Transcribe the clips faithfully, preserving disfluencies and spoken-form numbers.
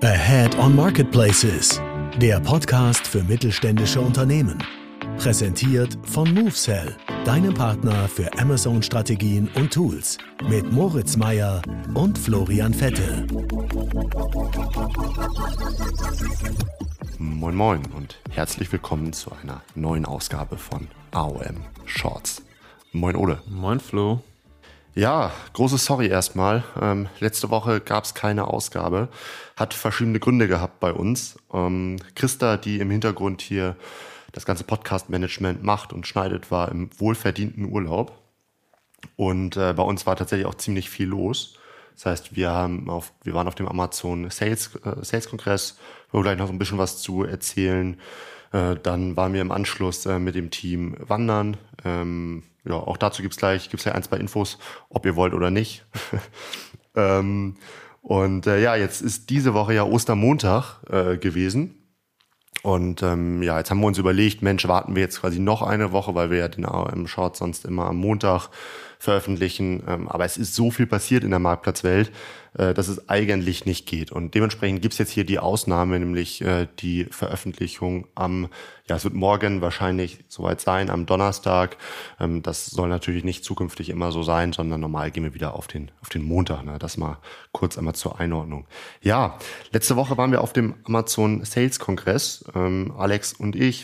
Ahead on Marketplaces, der Podcast für mittelständische Unternehmen. Präsentiert von MoveSell, deinem Partner für Amazon-Strategien und Tools. Mit Moritz Meyer und Florian Vettel. Moin Moin und herzlich willkommen zu einer neuen Ausgabe von A O M Shorts. Moin Ole. Moin Flo. Ja, große Sorry erstmal. Ähm, letzte Woche gab es keine Ausgabe. Hat verschiedene Gründe gehabt bei uns. Ähm, Christa, die im Hintergrund hier das ganze Podcast-Management macht und schneidet, war im wohlverdienten Urlaub. Und äh, bei uns war tatsächlich auch ziemlich viel los. Das heißt, wir haben auf, wir waren auf dem Amazon Sales, äh, Sales Kongress, wo wir gleich noch so ein bisschen was zu erzählen. Äh, dann waren wir im Anschluss äh, mit dem Team wandern. Ähm, ja, auch dazu gibt's gleich, gibt's gleich ein, zwei Infos, ob ihr wollt oder nicht. ähm, und äh, ja, jetzt ist diese Woche ja Ostermontag äh, gewesen. Und ähm, ja, jetzt haben wir uns überlegt, Mensch, warten wir jetzt quasi noch eine Woche, weil wir ja den A O M Short sonst immer am Montag veröffentlichen. Ähm, aber es ist so viel passiert in der Marktplatzwelt, äh, dass es eigentlich nicht geht. Und dementsprechend gibt's jetzt hier die Ausnahme, nämlich äh, die Veröffentlichung am, ja, es wird morgen wahrscheinlich soweit sein, am Donnerstag. Ähm, das soll natürlich nicht zukünftig immer so sein, sondern normal gehen wir wieder auf den, auf den Montag. Ne? Das mal kurz einmal zur Einordnung. Ja, letzte Woche waren wir auf dem Amazon Sales Kongress, ähm, Alex und ich.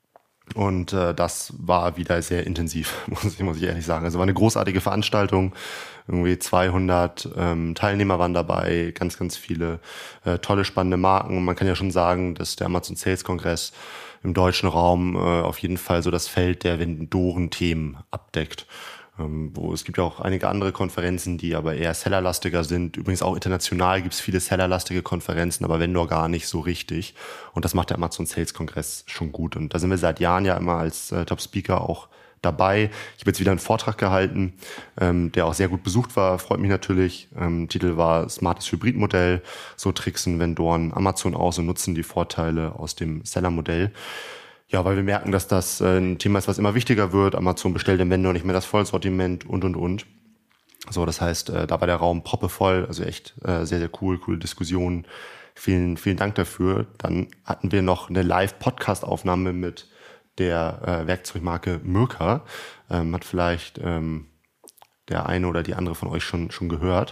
Und äh, das war wieder sehr intensiv, muss ich, muss ich ehrlich sagen. Also war eine großartige Veranstaltung. Irgendwie zweihundert ähm, Teilnehmer waren dabei, ganz, ganz viele äh, tolle, spannende Marken. Und man kann ja schon sagen, dass der Amazon Sales Kongress im deutschen Raum äh, auf jeden Fall so das Feld der Vendoren-Themen abdeckt. Ähm, wo es gibt ja auch einige andere Konferenzen, die aber eher sellerlastiger sind. Übrigens auch international gibt es viele sellerlastige Konferenzen, aber Vendor gar nicht so richtig. Und das macht der Amazon Sales Kongress schon gut. Und da sind wir seit Jahren ja immer als äh, Top-Speaker auch dabei. Ich habe jetzt wieder einen Vortrag gehalten, ähm, der auch sehr gut besucht war. Freut mich natürlich. Ähm, Titel war Smartes Hybridmodell. So tricksen Vendoren Amazon aus und nutzen die Vorteile aus dem Seller-Modell. Ja, weil wir merken, dass das äh, ein Thema ist, was immer wichtiger wird. Amazon bestellt dem Vendor nicht mehr das Vollsortiment und, und, und. So, das heißt, äh, da war der Raum proppevoll, also echt äh, sehr, sehr cool, coole Diskussionen. Vielen, vielen Dank dafür. Dann hatten wir noch eine Live-Podcast-Aufnahme mit der äh, Werkzeugmarke Myrka. Ähm, hat vielleicht ähm, der eine oder die andere von euch schon, schon gehört.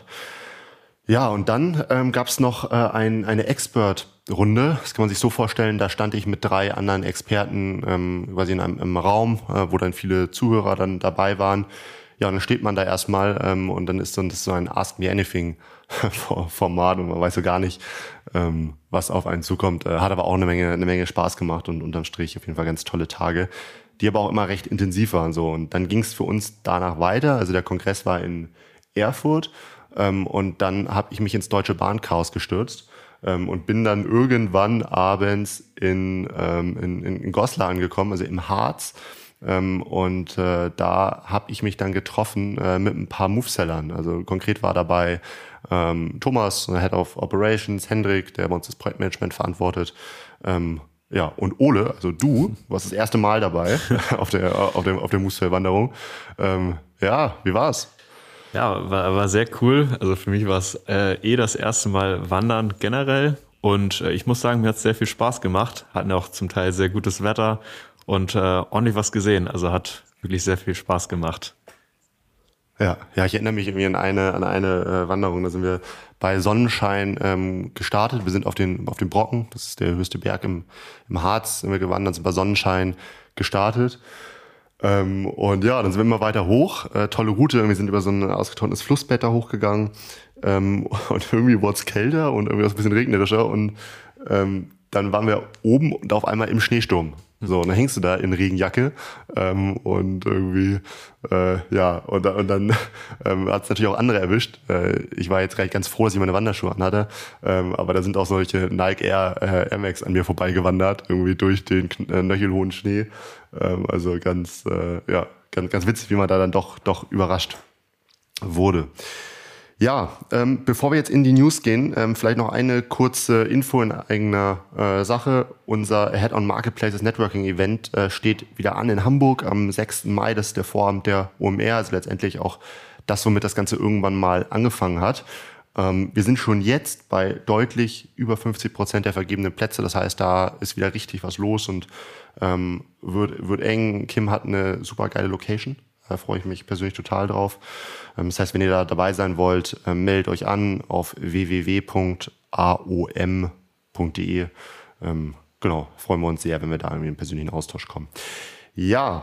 Ja, und dann ähm, gab es noch äh, ein, eine Expert-Runde. Das kann man sich so vorstellen, da stand ich mit drei anderen Experten ähm, quasi in einem, einem Raum, äh, wo dann viele Zuhörer dann dabei waren. Ja, und dann steht man da erstmal ähm, und dann ist dann das so ein Ask Me Anything-Format und man weiß so gar nicht, ähm, was auf einen zukommt. Äh, hat aber auch eine Menge, eine Menge Spaß gemacht und unterm Strich auf jeden Fall ganz tolle Tage, die aber auch immer recht intensiv waren. So. Und dann ging es für uns danach weiter. Also der Kongress war in Erfurt. Ähm, und dann habe ich mich ins Deutsche Bahn-Chaos gestürzt ähm, und bin dann irgendwann abends in, ähm, in, in Goslar angekommen, also im Harz. Ähm, und äh, da habe ich mich dann getroffen äh, mit ein paar Movesellern. Also konkret war dabei ähm, Thomas, Head of Operations, Hendrik, der bei uns das Projektmanagement verantwortet. Ähm, ja, und Ole, also du, warst das erste Mal dabei auf der, auf der, auf der Movesell-Wanderung. Ähm, ja, wie war's? Ja, war, war sehr cool. Also für mich war es äh, eh das erste Mal Wandern generell. Und äh, ich muss sagen, mir hat es sehr viel Spaß gemacht. Hatten auch zum Teil sehr gutes Wetter und äh, ordentlich was gesehen. Also hat wirklich sehr viel Spaß gemacht. Ja, ja, ich erinnere mich irgendwie an eine, an eine äh, Wanderung. Da sind wir bei Sonnenschein ähm, gestartet. Wir sind auf den, auf den Brocken. Das ist der höchste Berg im, im Harz. Sind wir gewandert, sind bei Sonnenschein gestartet. Ähm, und ja, dann sind wir immer weiter hoch. Äh, tolle Route. Wir sind über so ein ausgetrocknetes Flussbett da hochgegangen. Ähm, und irgendwie wurde es kälter und irgendwie auch ein bisschen regnerischer. Und ähm, dann waren wir oben und auf einmal im Schneesturm. So, und dann hängst du da in Regenjacke ähm, und irgendwie, äh, ja, und, und dann ähm, hat es natürlich auch andere erwischt. Äh, ich war jetzt gleich ganz froh, dass ich meine Wanderschuhe anhatte, ähm, aber da sind auch solche Nike Air, äh, Air Max an mir vorbeigewandert, irgendwie durch den äh, knöchelhohen Schnee. Ähm, also ganz, äh, ja, ganz, ganz witzig, wie man da dann doch, doch überrascht wurde. Ja, ähm, bevor wir jetzt in die News gehen, ähm, vielleicht noch eine kurze Info in eigener äh, Sache. Unser Ahead on Marketplaces Networking Event äh, steht wieder an in Hamburg am sechsten Mai. Das ist der Vorabend der O M R, also letztendlich auch das, womit das Ganze irgendwann mal angefangen hat. Ähm, wir sind schon jetzt bei deutlich über fünfzig Prozent der vergebenen Plätze. Das heißt, da ist wieder richtig was los und ähm, wird, wird eng. Kim hat eine super geile Location. Da freue ich mich persönlich total drauf. Ähm, das heißt, wenn ihr da dabei sein wollt, äh, meldet euch an auf w w w punkt a o m punkt d e. Ähm, genau, freuen wir uns sehr, wenn wir da irgendwie in den persönlichen Austausch kommen. Ja,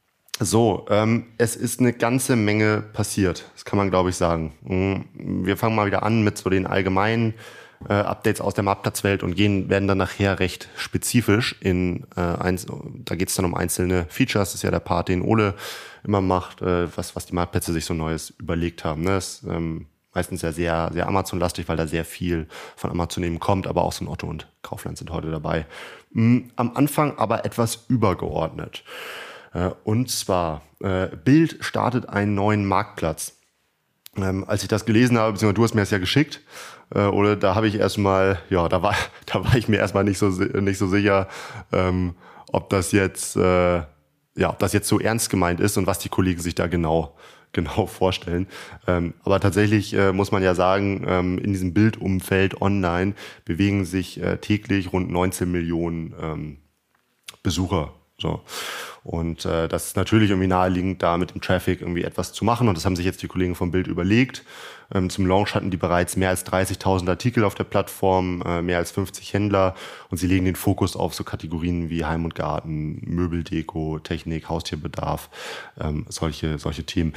so, ähm, es ist eine ganze Menge passiert. Das kann man, glaube ich, sagen. Wir fangen mal wieder an mit so den allgemeinen äh, Updates aus der Marktplatzwelt und gehen, werden dann nachher recht spezifisch in äh, eins, da geht es dann um einzelne Features. Das ist ja der Part, den Ole immer macht, äh, was, was die Marktplätze sich so Neues überlegt haben. Ne? Das ist ähm, meistens ja sehr, sehr Amazon-lastig, weil da sehr viel von Amazon eben kommt, aber auch so ein Otto und Kaufland sind heute dabei. Mhm, am Anfang aber etwas übergeordnet. Äh, und zwar, äh, Bild startet einen neuen Marktplatz. Ähm, als ich das gelesen habe, beziehungsweise du hast mir das ja geschickt, äh, oder da habe ich erstmal, ja, da war, da war ich mir erstmal nicht so, nicht so sicher, ähm, ob das jetzt, äh, ja, ob das jetzt so ernst gemeint ist und was die Kollegen sich da genau, genau vorstellen. Ähm, aber tatsächlich äh, muss man ja sagen, ähm, in diesem Bildumfeld online bewegen sich äh, täglich rund neunzehn Millionen ähm, Besucher. So. Und äh, das ist natürlich irgendwie naheliegend, da mit dem Traffic irgendwie etwas zu machen. Und das haben sich jetzt die Kollegen vom Bild überlegt. Ähm, zum Launch hatten die bereits mehr als dreißigtausend Artikel auf der Plattform, äh, mehr als fünfzig Händler. Und sie legen den Fokus auf so Kategorien wie Heim und Garten, Möbeldeko, Technik, Haustierbedarf, ähm, solche, solche Themen.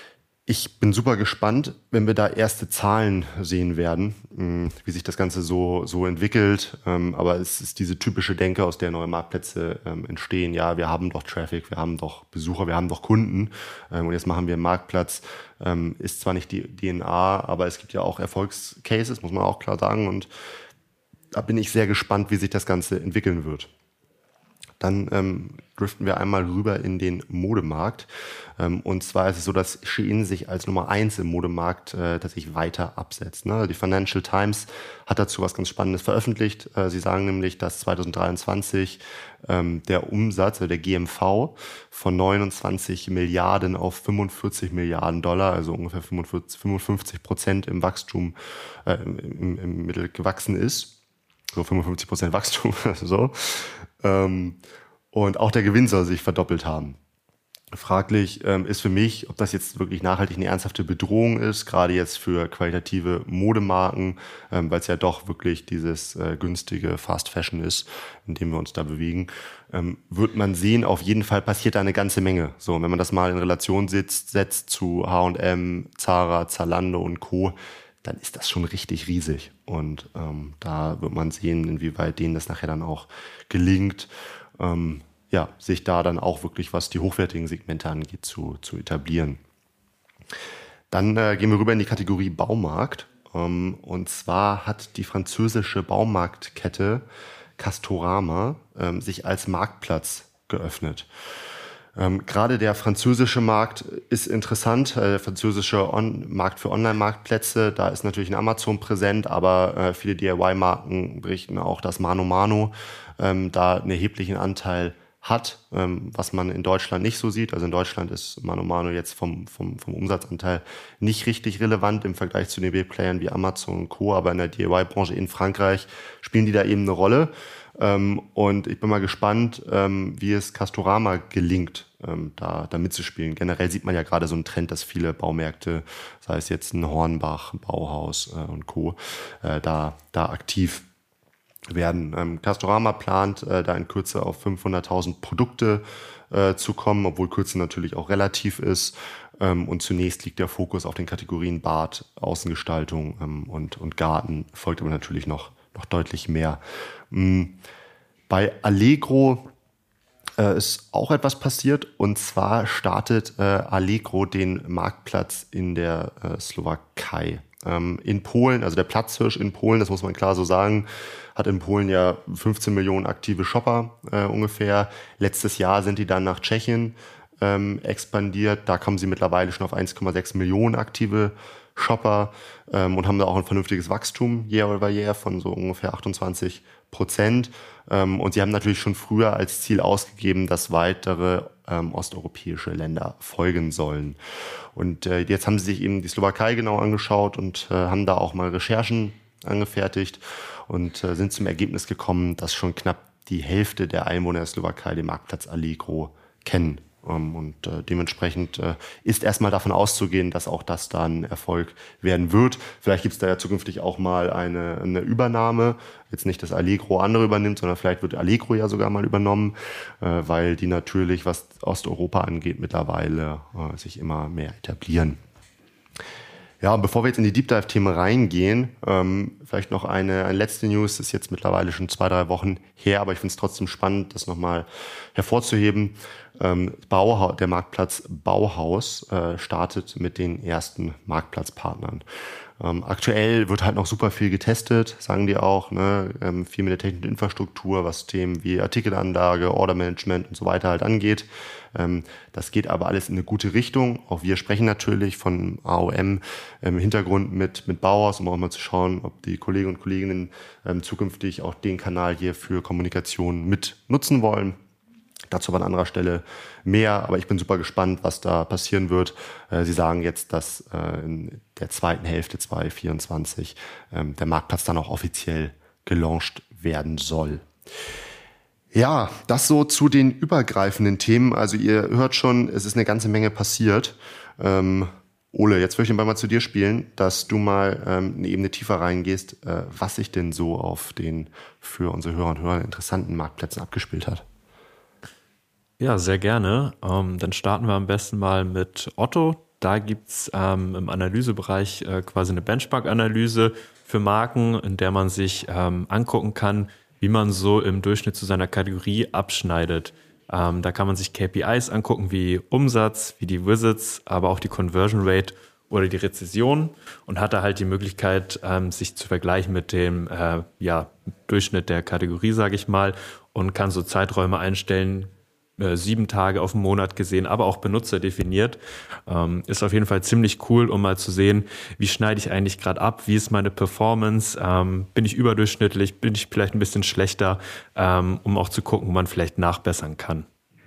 Ich bin super gespannt, wenn wir da erste Zahlen sehen werden, wie sich das Ganze so, so entwickelt. Aber es ist diese typische Denke, aus der neue Marktplätze entstehen. Ja, wir haben doch Traffic, wir haben doch Besucher, wir haben doch Kunden. Und jetzt machen wir einen Marktplatz. Ist zwar nicht die D N A, aber es gibt ja auch Erfolgscases, muss man auch klar sagen. Und da bin ich sehr gespannt, wie sich das Ganze entwickeln wird. Dann ähm, driften wir einmal rüber in den Modemarkt. Ähm, und zwar ist es so, dass Shein sich als Nummer eins im Modemarkt äh, tatsächlich weiter absetzt. Ne? Die Financial Times hat dazu was ganz Spannendes veröffentlicht. Äh, sie sagen nämlich, dass zwanzig dreiundzwanzig ähm, der Umsatz, also der G M V, von neunundzwanzig Milliarden auf fünfundvierzig Milliarden Dollar, also ungefähr fünfundfünfzig Prozent im Wachstum, äh, im, im Mittel gewachsen ist. So fünfundfünfzig Prozent Wachstum, so. Ähm, und auch der Gewinn soll sich verdoppelt haben. Fraglich ähm, ist für mich, ob das jetzt wirklich nachhaltig eine ernsthafte Bedrohung ist, gerade jetzt für qualitative Modemarken, ähm, weil es ja doch wirklich dieses äh, günstige Fast Fashion ist, in dem wir uns da bewegen. Ähm, wird man sehen, auf jeden Fall passiert da eine ganze Menge. So, wenn man das mal in Relation setzt, setzt zu H und M, Zara, Zalando und Co., dann ist das schon richtig riesig. Und ähm, da wird man sehen, inwieweit denen das nachher dann auch gelingt, ähm, ja, sich da dann auch wirklich, was die hochwertigen Segmente angeht, zu, zu etablieren. Dann äh, gehen wir rüber in die Kategorie Baumarkt. Ähm, und zwar hat die französische Baumarktkette Castorama ähm, sich als Marktplatz geöffnet. Ähm, gerade der französische Markt ist interessant, äh, der französische On- Markt für Online-Marktplätze, da ist natürlich ein Amazon präsent, aber äh, viele D I Y-Marken berichten auch, dass Mano Mano ähm, da einen erheblichen Anteil hat, ähm, was man in Deutschland nicht so sieht. Also in Deutschland ist Mano Mano jetzt vom, vom, vom Umsatzanteil nicht richtig relevant im Vergleich zu den Big-Playern wie Amazon und Co., aber in der D I Y-Branche in Frankreich spielen die da eben eine Rolle. Ähm, und ich bin mal gespannt, ähm, wie es Castorama gelingt, ähm, da, da mitzuspielen. Generell sieht man ja gerade so einen Trend, dass viele Baumärkte, sei es jetzt ein Hornbach, ein Bauhaus äh, und Co., äh, da, da aktiv werden. Ähm, Castorama plant, äh, da in Kürze auf fünfhunderttausend Produkte äh, zu kommen, obwohl Kürze natürlich auch relativ ist. Ähm, und zunächst liegt der Fokus auf den Kategorien Bad, Außengestaltung ähm, und, und Garten, folgt aber natürlich noch noch deutlich mehr. Bei Allegro äh, ist auch etwas passiert, und zwar startet äh, Allegro den Marktplatz in der äh, Slowakei. Ähm, in Polen, also der Platzhirsch in Polen, das muss man klar so sagen, hat in Polen ja fünfzehn Millionen aktive Shopper äh, ungefähr. Letztes Jahr sind die dann nach Tschechien ähm, expandiert. Da kommen sie mittlerweile schon auf eins Komma sechs Millionen aktive Shopper ähm, und haben da auch ein vernünftiges Wachstum year over year von so ungefähr achtundzwanzig Prozent. Ähm, und sie haben natürlich schon früher als Ziel ausgegeben, dass weitere ähm, osteuropäische Länder folgen sollen. Und äh, jetzt haben sie sich eben die Slowakei genau angeschaut und äh, haben da auch mal Recherchen angefertigt und äh, sind zum Ergebnis gekommen, dass schon knapp die Hälfte der Einwohner der Slowakei den Marktplatz Allegro kennen. Um, und äh, dementsprechend äh, ist erstmal davon auszugehen, dass auch das dann Erfolg werden wird. Vielleicht gibt es da ja zukünftig auch mal eine, eine Übernahme. Jetzt nicht, dass Allegro andere übernimmt, sondern vielleicht wird Allegro ja sogar mal übernommen, äh, weil die natürlich, was Osteuropa angeht, mittlerweile äh, sich immer mehr etablieren. Ja, bevor wir jetzt in die Deep Dive-Themen reingehen, ähm, vielleicht noch eine, eine letzte News, das ist jetzt mittlerweile schon zwei, drei Wochen her, aber ich finde es trotzdem spannend, das nochmal hervorzuheben. Ähm, Bauhaus, der Marktplatz Bauhaus äh, startet mit den ersten Marktplatzpartnern. Ähm, aktuell wird halt noch super viel getestet, sagen die auch, ne? ähm, viel mit der technischen Infrastruktur, was Themen wie Artikelanlage, Ordermanagement und so weiter halt angeht. Ähm, das geht aber alles in eine gute Richtung. Auch wir sprechen natürlich von A O M im Hintergrund mit, mit Bauhaus, um auch mal zu schauen, ob die Kollegen und Kolleginnen ähm, zukünftig auch den Kanal hier für Kommunikation mit nutzen wollen. Dazu aber an anderer Stelle mehr, aber ich bin super gespannt, was da passieren wird. Sie sagen jetzt, dass in der zweiten Hälfte zwanzig vierundzwanzig der Marktplatz dann auch offiziell gelauncht werden soll. Ja, das so zu den übergreifenden Themen. Also ihr hört schon, es ist eine ganze Menge passiert. Ähm, Ole, jetzt würde ich den Ball mal zu dir spielen, dass du mal ähm, eine Ebene tiefer reingehst, äh, was sich denn so auf den für unsere Hörer und Hörer interessanten Marktplätzen abgespielt hat. Ja, sehr gerne. Ähm, dann starten wir am besten mal mit Otto. Da gibt's ähm, im Analysebereich äh, quasi eine Benchmark-Analyse für Marken, in der man sich ähm, angucken kann, wie man so im Durchschnitt zu seiner Kategorie abschneidet. Ähm, da kann man sich K P Is angucken wie Umsatz, wie die Visits, aber auch die Conversion Rate oder die Rezession und hat da halt die Möglichkeit, ähm, sich zu vergleichen mit dem äh, ja, Durchschnitt der Kategorie, sage ich mal, und kann so Zeiträume einstellen, sieben Tage auf den Monat gesehen, aber auch benutzerdefiniert. Ähm, ist auf jeden Fall ziemlich cool, um mal zu sehen, wie schneide ich eigentlich gerade ab, wie ist meine Performance, ähm, bin ich überdurchschnittlich, bin ich vielleicht ein bisschen schlechter, ähm, um auch zu gucken, wo man vielleicht nachbessern kann.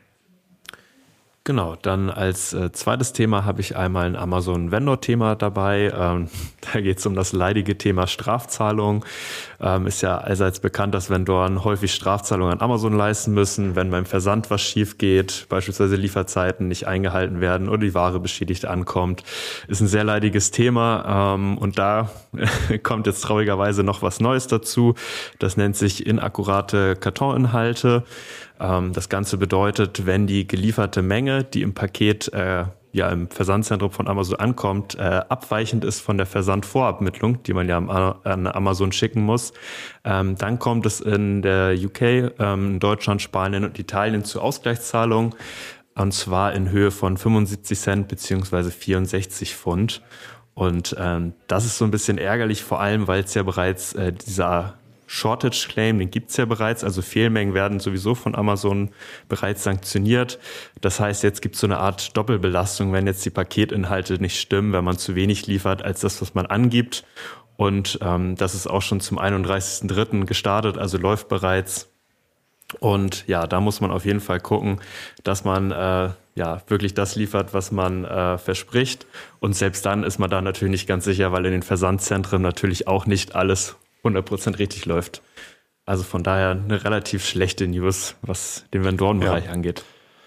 Genau, dann als äh, zweites Thema habe ich einmal ein Amazon-Vendor-Thema dabei. Ähm, da geht es um das leidige Thema Strafzahlung. Ähm, ist ja allseits bekannt, dass Vendoren häufig Strafzahlungen an Amazon leisten müssen, wenn beim Versand was schief geht, beispielsweise Lieferzeiten nicht eingehalten werden oder die Ware beschädigt ankommt. Ist ein sehr leidiges Thema ähm, und da kommt jetzt traurigerweise noch was Neues dazu. Das nennt sich inakkurate Kartoninhalte. Das Ganze bedeutet, wenn die gelieferte Menge, die im Paket äh, ja im Versandzentrum von Amazon ankommt, äh, abweichend ist von der Versandvorabmittlung, die man ja an Amazon schicken muss, ähm, dann kommt es in der U K, ähm, in Deutschland, Spanien und Italien zu Ausgleichszahlungen, und zwar in Höhe von fünfundsiebzig Cent beziehungsweise vierundsechzig Pfund. Und ähm, das ist so ein bisschen ärgerlich, vor allem, weil es ja bereits äh, dieser Shortage Claim, den gibt's ja bereits, also Fehlmengen werden sowieso von Amazon bereits sanktioniert. Das heißt, jetzt gibt's so eine Art Doppelbelastung, wenn jetzt die Paketinhalte nicht stimmen, wenn man zu wenig liefert als das, was man angibt. Und ähm, das ist auch schon zum einunddreißigsten dritten gestartet, also läuft bereits. Und ja, da muss man auf jeden Fall gucken, dass man äh, ja wirklich das liefert, was man äh, verspricht. Und selbst dann ist man da natürlich nicht ganz sicher, weil in den Versandzentren natürlich auch nicht alles hundert Prozent richtig läuft. Also von daher eine relativ schlechte News, was den Vendorenbereich ja. angeht.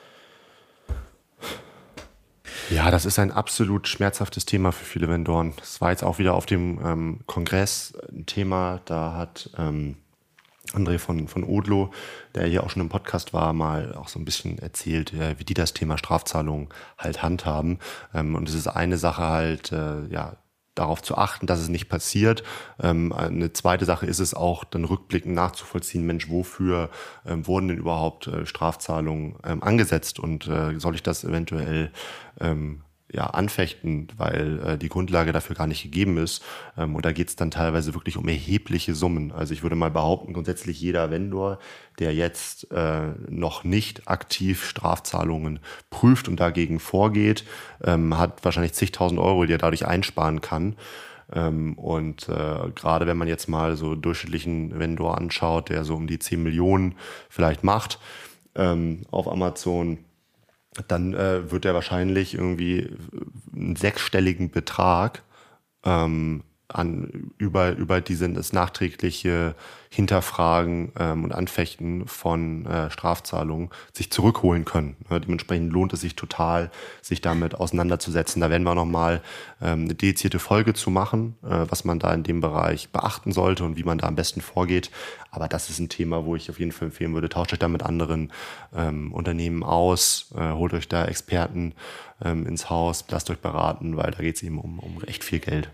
Ja, das ist ein absolut schmerzhaftes Thema für viele Vendoren. Das war jetzt auch wieder auf dem ähm, Kongress ein Thema. Da hat ähm, André von, von Odlo, der hier auch schon im Podcast war, mal auch so ein bisschen erzählt, äh, wie die das Thema Strafzahlungen halt handhaben. Ähm, und es ist eine Sache halt, äh, ja, darauf zu achten, dass es nicht passiert. Ähm, eine zweite Sache ist es auch, dann rückblickend nachzuvollziehen, Mensch, wofür ähm, wurden denn überhaupt äh, Strafzahlungen ähm, angesetzt und äh, soll ich das eventuell ähm, ja, anfechten, weil äh, die Grundlage dafür gar nicht gegeben ist. Ähm, und da geht es dann teilweise wirklich um erhebliche Summen. Also ich würde mal behaupten, grundsätzlich jeder Vendor, der jetzt äh, noch nicht aktiv Strafzahlungen prüft und dagegen vorgeht, ähm, hat wahrscheinlich zigtausend Euro, die er dadurch einsparen kann. Ähm, und äh, gerade wenn man jetzt mal so einen durchschnittlichen Vendor anschaut, der so um die zehn Millionen vielleicht macht ähm, auf Amazon, dann äh, wird er wahrscheinlich irgendwie einen sechsstelligen Betrag ähm, an über über diese das nachträgliche Hinterfragen ähm, und Anfechten von äh, Strafzahlungen sich zurückholen können. Ja, dementsprechend lohnt es sich total, sich damit auseinanderzusetzen. Da werden wir auch nochmal ähm, eine dedizierte Folge zu machen, äh, was man da in dem Bereich beachten sollte und wie man da am besten vorgeht. Aber das ist ein Thema, wo ich auf jeden Fall empfehlen würde, tauscht euch da mit anderen ähm, Unternehmen aus, äh, holt euch da Experten ähm, ins Haus, lasst euch beraten, weil da geht es eben um, um echt viel Geld.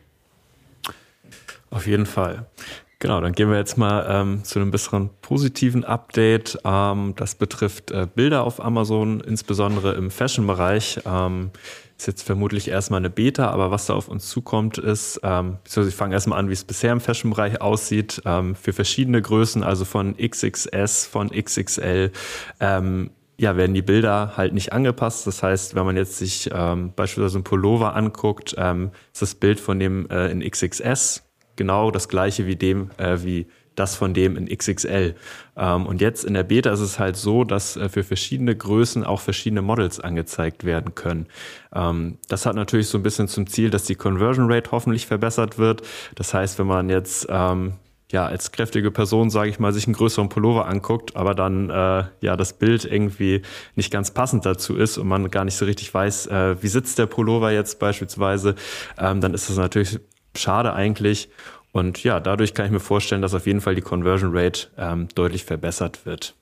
Auf jeden Fall. Genau, dann gehen wir jetzt mal ähm, zu einem besseren positiven Update. Ähm, das betrifft äh, Bilder auf Amazon, insbesondere im Fashion-Bereich. Ähm, ist jetzt vermutlich erstmal eine Beta, aber was da auf uns zukommt ist, ähm, also ich fange erstmal an, wie es bisher im Fashion-Bereich aussieht, ähm, für verschiedene Größen, also von X X S, von X X L, ähm, ja, werden die Bilder halt nicht angepasst. Das heißt, wenn man jetzt sich ähm, beispielsweise einen Pullover anguckt, ähm, ist das Bild von dem äh, in X X S genau das gleiche wie dem, äh, wie das von dem in X X L. Ähm, und jetzt in der Beta ist es halt so, dass äh, für verschiedene Größen auch verschiedene Models angezeigt werden können. Ähm, das hat natürlich so ein bisschen zum Ziel, dass die Conversion Rate hoffentlich verbessert wird. Das heißt, wenn man jetzt ähm, ja als kräftige Person, sage ich mal, sich einen größeren Pullover anguckt, aber dann äh, ja das Bild irgendwie nicht ganz passend dazu ist und man gar nicht so richtig weiß, äh, wie sitzt der Pullover jetzt beispielsweise, ähm, dann ist das natürlich schade eigentlich. Und ja, dadurch kann ich mir vorstellen, dass auf jeden Fall die Conversion Rate ähm, deutlich verbessert wird.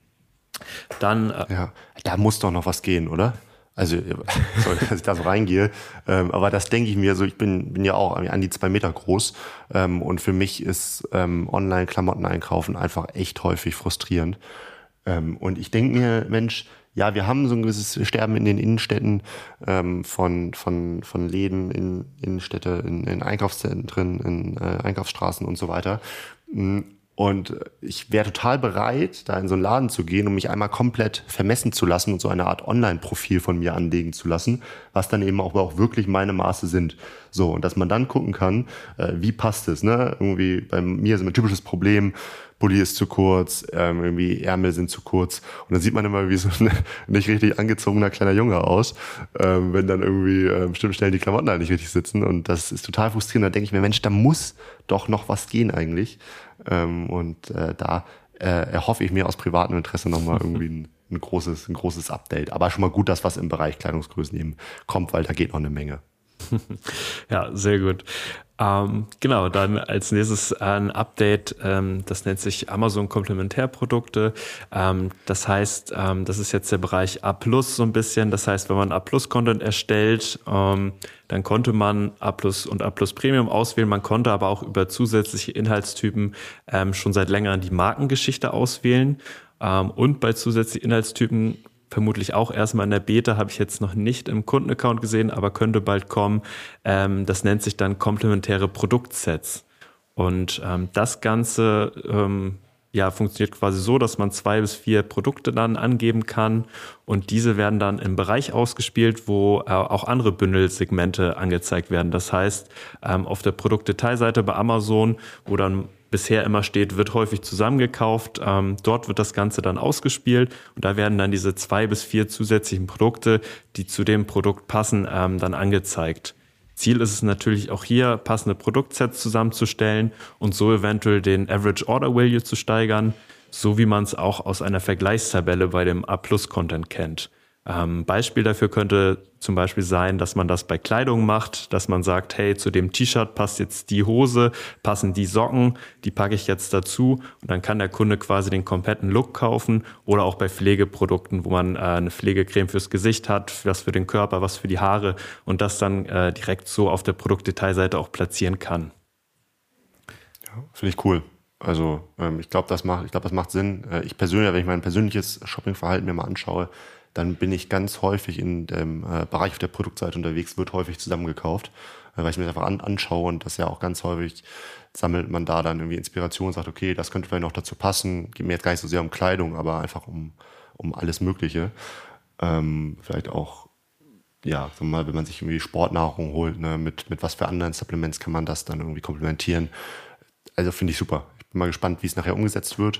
Dann äh, ja, da muss doch noch was gehen, oder? Also, sorry, dass ich da so reingehe, ähm, aber das denke ich mir so, ich bin bin ja auch an die zwei Meter groß ähm, und für mich ist ähm, Online-Klamotten einkaufen einfach echt häufig frustrierend. Ähm, und ich denke mir, Mensch, ja, wir haben so ein gewisses Sterben in den Innenstädten ähm, von, von, von Läden, in Innenstädte, in, in Einkaufszentren, in äh, Einkaufsstraßen und so weiter. Und ich wäre total bereit, da in so einen Laden zu gehen, um mich einmal komplett vermessen zu lassen und so eine Art Online-Profil von mir anlegen zu lassen, was dann eben auch, auch wirklich meine Maße sind. So, und dass man dann gucken kann, äh, wie passt es, ne? Irgendwie bei mir ist ein typisches Problem, Pulli ist zu kurz, ähm, irgendwie Ärmel sind zu kurz. Und dann sieht man immer wie so ein nicht richtig angezogener kleiner Junge aus, ähm, wenn dann irgendwie äh, bestimmte Stellen die Klamotten halt nicht richtig sitzen. Und das ist total frustrierend. Da denke ich mir, Mensch, da muss doch noch was gehen eigentlich. Ähm, und äh, da äh, erhoffe ich mir aus privatem Interesse nochmal irgendwie ein, ein, großes, ein großes Update. Aber schon mal gut, dass was im Bereich Kleidungsgrößen eben kommt, weil da geht noch eine Menge. Ja, sehr gut. Ähm, genau, dann als nächstes ein Update, ähm, das nennt sich Amazon Komplementärprodukte. Ähm, das heißt, ähm, das ist jetzt der Bereich A plus so ein bisschen. Das heißt, wenn man A plus Content erstellt, ähm, dann konnte man A plus und A plus Premium auswählen. Man konnte aber auch über zusätzliche Inhaltstypen ähm, schon seit längerem die Markengeschichte auswählen. Ähm, und bei zusätzlichen Inhaltstypen vermutlich auch erstmal in der Beta, habe ich jetzt noch nicht im Kundenaccount gesehen, aber könnte bald kommen. Ähm, das nennt sich dann komplementäre Produktsets. Und ähm, das Ganze ähm, ja, funktioniert quasi so, dass man zwei bis vier Produkte dann angeben kann und diese werden dann im Bereich ausgespielt, wo äh, auch andere Bündelsegmente angezeigt werden. Das heißt, ähm, auf der Produktdetailseite bei Amazon, wo dann bisher immer steht, wird häufig zusammengekauft. Ähm, dort wird das Ganze dann ausgespielt und da werden dann diese zwei bis vier zusätzlichen Produkte, die zu dem Produkt passen, ähm, dann angezeigt. Ziel ist es natürlich auch hier, passende Produktsets zusammenzustellen und so eventuell den Average Order Value zu steigern, so wie man es auch aus einer Vergleichstabelle bei dem A plus Content kennt. Ähm, Beispiel dafür könnte zum Beispiel sein, dass man das bei Kleidung macht, dass man sagt, hey, zu dem T-Shirt passt jetzt die Hose, passen die Socken, die packe ich jetzt dazu und dann kann der Kunde quasi den kompletten Look kaufen oder auch bei Pflegeprodukten, wo man äh, eine Pflegecreme fürs Gesicht hat, was für den Körper, was für die Haare und das dann äh, direkt so auf der Produktdetailseite auch platzieren kann. Ja, finde ich cool. Also ähm, ich glaube, das macht, ich glaube, das macht Sinn. Äh, ich persönlich, wenn ich mein persönliches Shoppingverhalten mir mal anschaue, dann bin ich ganz häufig in dem äh, Bereich auf der Produktseite unterwegs, wird häufig zusammengekauft, äh, weil ich mir das einfach an, anschaue und das ja auch ganz häufig sammelt man da dann irgendwie Inspiration und sagt, okay, das könnte vielleicht noch dazu passen, geht mir jetzt gar nicht so sehr um Kleidung, aber einfach um, um alles Mögliche. Ähm, vielleicht auch, ja, sagen wir mal, wenn man sich irgendwie Sportnahrung holt, ne, mit, mit was für anderen Supplements kann man das dann irgendwie komplementieren. Also finde ich super. Ich bin mal gespannt, wie es nachher umgesetzt wird.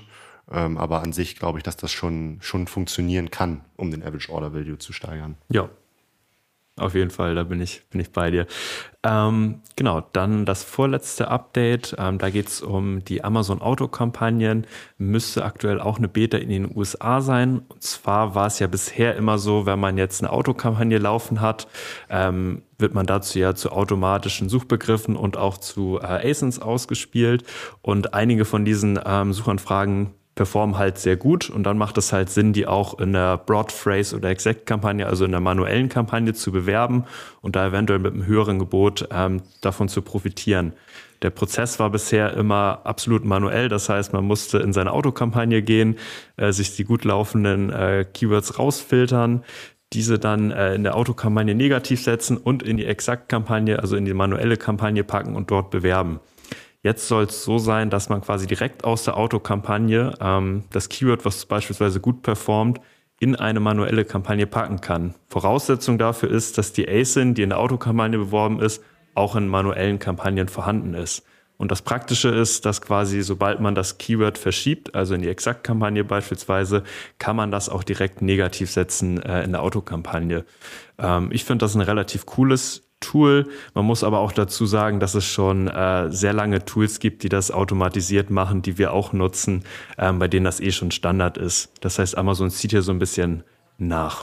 Ähm, aber an sich glaube ich, dass das schon, schon funktionieren kann, um den Average Order Value zu steigern. Ja, auf jeden Fall, da bin ich, bin ich bei dir. Ähm, genau, dann das vorletzte Update, ähm, da geht es um die Amazon-Auto-Kampagnen, müsste aktuell auch eine Beta in den U S A sein. Und zwar war es ja bisher immer so, wenn man jetzt eine Autokampagne laufen hat, ähm, wird man dazu ja zu automatischen Suchbegriffen und auch zu äh, A S I Ns ausgespielt. Und einige von diesen ähm, Suchanfragen performen halt sehr gut und dann macht es halt Sinn, die auch in der Broad Phrase oder Exact Kampagne, also in der manuellen Kampagne zu bewerben und da eventuell mit einem höheren Gebot ähm, davon zu profitieren. Der Prozess war bisher immer absolut manuell, das heißt, man musste in seine Autokampagne gehen, äh, sich die gut laufenden äh, Keywords rausfiltern, diese dann äh, in der Autokampagne negativ setzen und in die Exact-Kampagne, also in die manuelle Kampagne packen und dort bewerben. Jetzt soll es so sein, dass man quasi direkt aus der Autokampagne ähm, das Keyword, was beispielsweise gut performt, in eine manuelle Kampagne packen kann. Voraussetzung dafür ist, dass die A S I N, die in der Autokampagne beworben ist, auch in manuellen Kampagnen vorhanden ist. Und das Praktische ist, dass quasi sobald man das Keyword verschiebt, also in die Exact-Kampagne beispielsweise, kann man das auch direkt negativ setzen äh, in der Autokampagne. Ähm, ich finde das ein relativ cooles Tool. Man muss aber auch dazu sagen, dass es schon äh, sehr lange Tools gibt, die das automatisiert machen, die wir auch nutzen, ähm, bei denen das eh schon Standard ist. Das heißt, Amazon zieht hier so ein bisschen nach.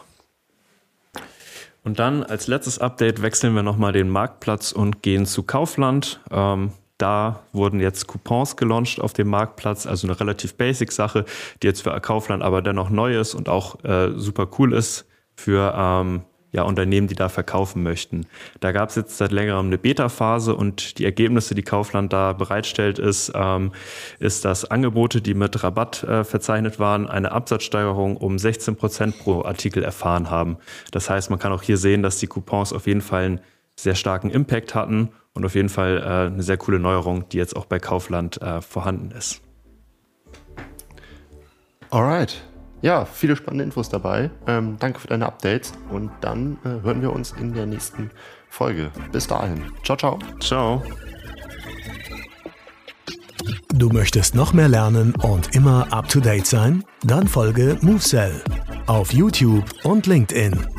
Und dann als letztes Update wechseln wir nochmal den Marktplatz und gehen zu Kaufland. Ähm, da wurden jetzt Coupons gelauncht auf dem Marktplatz, also eine relativ basic Sache, die jetzt für Kaufland aber dennoch neu ist und auch äh, super cool ist für ähm, ja, Unternehmen, die da verkaufen möchten. Da gab es jetzt seit längerem eine Beta-Phase und die Ergebnisse, die Kaufland da bereitstellt, ist, ähm, ist, dass Angebote, die mit Rabatt äh, verzeichnet waren, eine Absatzsteigerung um sechzehn Prozent pro Artikel erfahren haben. Das heißt, man kann auch hier sehen, dass die Coupons auf jeden Fall einen sehr starken Impact hatten und auf jeden Fall äh, eine sehr coole Neuerung, die jetzt auch bei Kaufland äh, vorhanden ist. Alright. Ja, viele spannende Infos dabei. Ähm, danke für deine Updates und dann äh, hören wir uns in der nächsten Folge. Bis dahin. Ciao, ciao. Ciao. Du möchtest noch mehr lernen und immer up to date sein? Dann folge MoveSell auf YouTube und LinkedIn.